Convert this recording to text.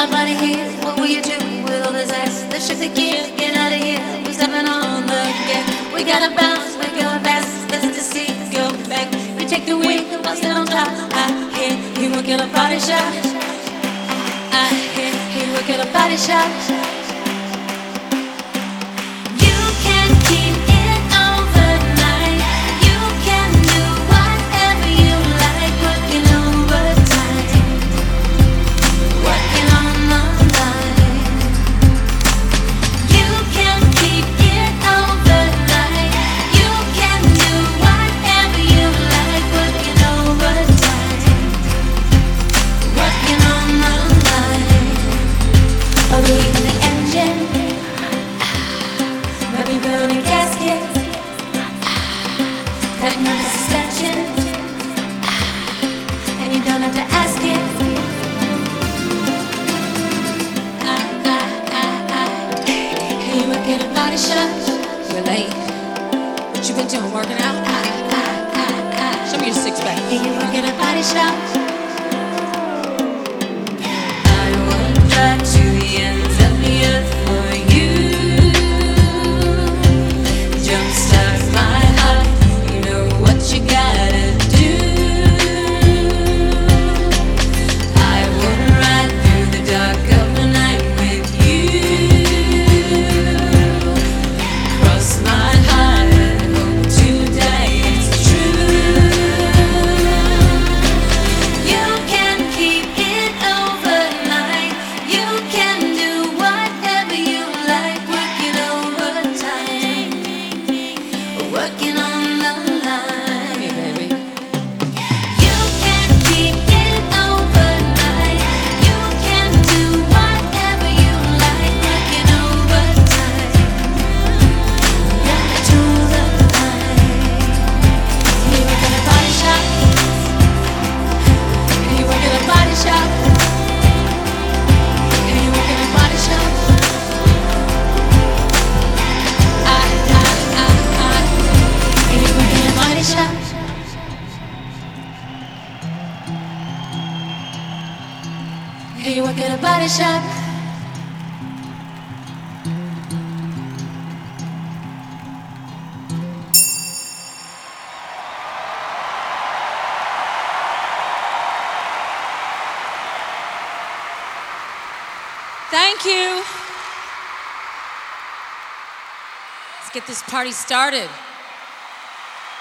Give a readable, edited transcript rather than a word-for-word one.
our body here. What will you do with all this ass? Let's shift the gear, get out of here. We're stepping on the gas. We gotta bounce, we're going fast. Let's just see, go back. We take the wheel, I'll sit on top. I hear he work at a body shop. I hear he work at a body shop. You can keep it overnight. You can do whatever you like. Working overtime, working on the line. You can keep it overnight. You can do whatever you like. Working overtime, working on the line. Overheating the engine, maybe building gaskets, cutting on the suspension, and you don't have to ask it. Hey, you work at a body shop. You're late. What you been doing? Working out? Show me your six pack. Hey, you work at a body shop. I will drive to the ends of the earth for you. Jumpstart my heart, you know what you gotta do. I would ride through the dark of the night with you. Cross my heart and hope to die it's true. You can keep it overnight. You can do whatever you like. Working overtime, working on the line. Hey, baby. You can keep it overnight. You can do whatever you like. Working overtime, to the line. You work at a body shop. You work at a body shop. You work at a body shop. You work at a body shop. You work at a body shop. Thank you. Let's get this party started.